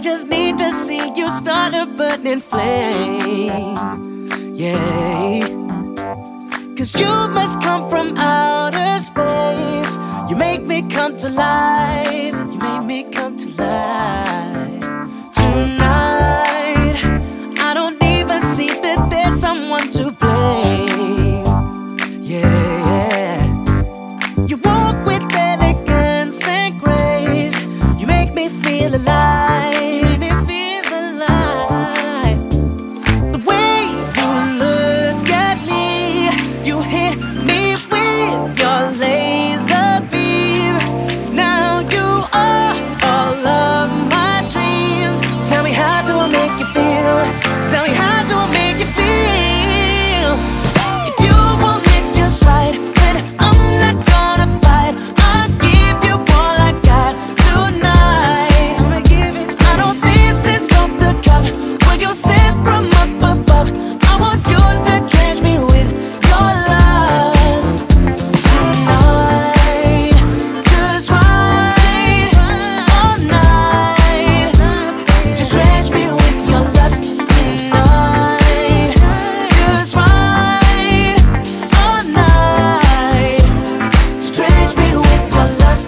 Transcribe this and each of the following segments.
just need to see you start a burning flame. Yeah, 'cause you must come from outer space. You make me come to life. You make me come to life. Tonight, I don't even see that there's someone to blame. Yeah, you walk with elegance and grace. You make me feel alive. Make me feel alive. The way you look at me, you hit me with your laser beam. Now you are all of my dreams. Tell me, how do I make you feel? Tell me, how do I make you feel? If you want it just right, then I'm not gonna fight. I'll give you all I got tonight. I'ma give it to you. I know this is off the cuff, but you sent from up above. I want you to drench me with your lust tonight. Just right all night. Just drench me with your lust tonight. Just right all night. Just drench me with your lust.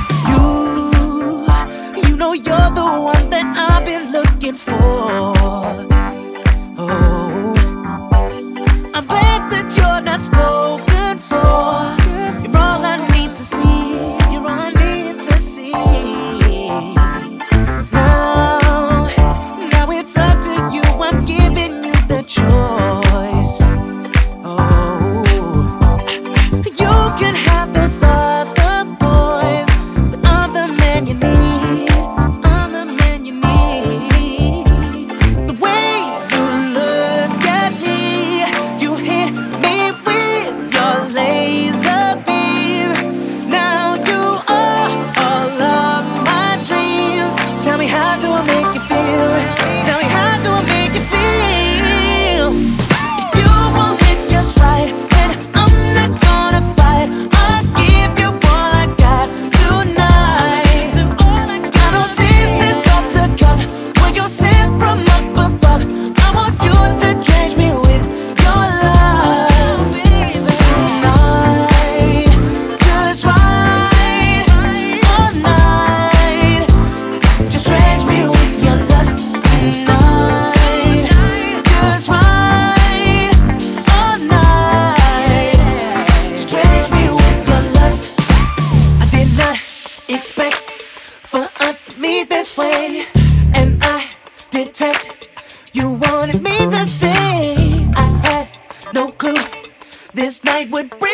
You know you're the one that I've been looking for. Oh, I'm glad that you're not spoken for. You're all I need to see. You're all I need to see. Now it's up to you. I'm giving you the choice. Oh, you can have those other boys, but I'm the man you need. I'm the man you need. The way you look at me, you hit me with your laser beam. Now you are all of my dreams. Tell me, how do I make you feel? Tell me, how do I make you feel? If you want it just right, then I'm not gonna fight. I'll give you all I got tonight. I know this is off the cuff, when you're sent from up above. I want you to drench me with your lust tonight. Just right all night. Just drench me with your lust tonight. Just right all night. Just drench me with your lust. I did not expect for us to meet this way, and I detect you wanted me to stay. I had no clue this night would bring